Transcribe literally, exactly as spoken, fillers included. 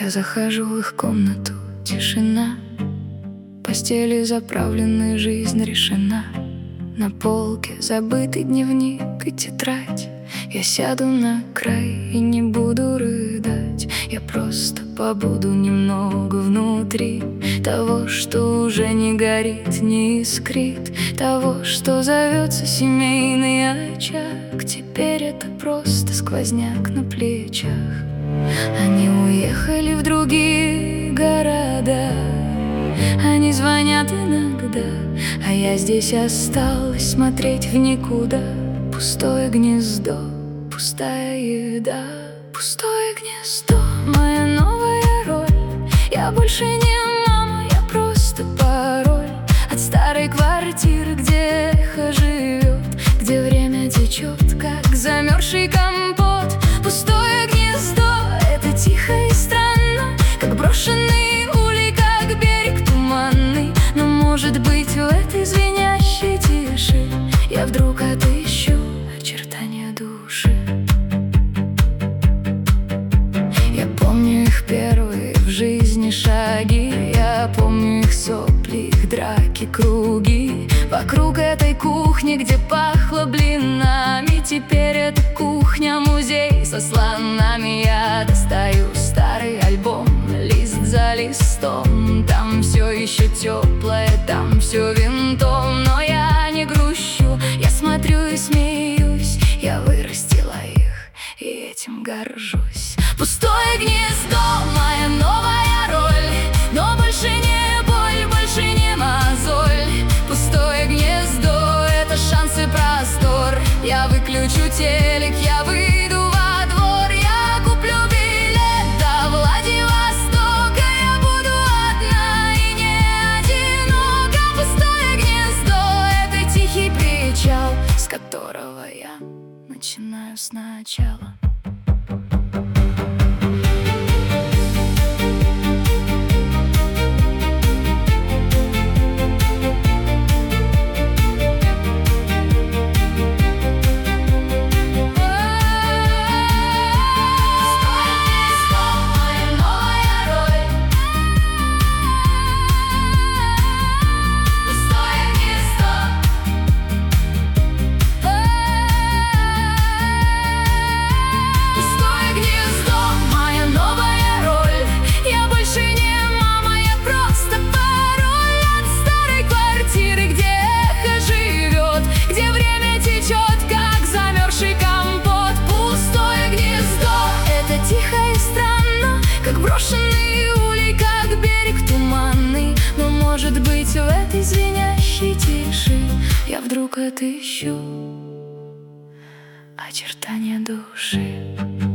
Я захожу в их комнату, тишина. Постели заправлены, жизнь решена. На полке забытый дневник и тетрадь. Я сяду на край и не буду рыдать. Я просто побуду немного внутри того, что уже не горит, не искрит, того, что зовется семейный очаг. Теперь это просто сквозняк на плечах. Они уехали в другие города, они звонят иногда, а я здесь осталась смотреть в никуда. Пустое гнездо, пустая еда. Пустое гнездо, моя новая роль. Я больше не мама, я просто пароль от старой квартиры, где эхо живет, где время течет, как замерзший компот. Пустое гнездо, это тихо и странно, как брошенный улей, как берег туманный. Но может быть в этой звенящей тиши я вдруг отыщу очертания души. Я помню их первые в жизни шаги, я помню их сопли, их драки, круги вокруг этой кухни, где пахло блинами. Теперь это кухня-музей со слонами. Я достаю старый альбом, лист за листом. Там все еще теплое, там все винтом. Но я не грущу, я смотрю и смеюсь. Я вырастила их и этим горжусь. Пустое гнездо, моя новая роль, но больше не боль, больше не мозоль. Пустое гнездо, это шанс и простор. Я выключу телек, я выйду во двор. Я куплю билет до Владивостока. Я буду одна и не одинока. Пустое гнездо, это тихий причал, с которого я начинаю сначала. Брошенный улей, как берег туманный. Но может быть в этой звенящей тиши я вдруг отыщу очертания души.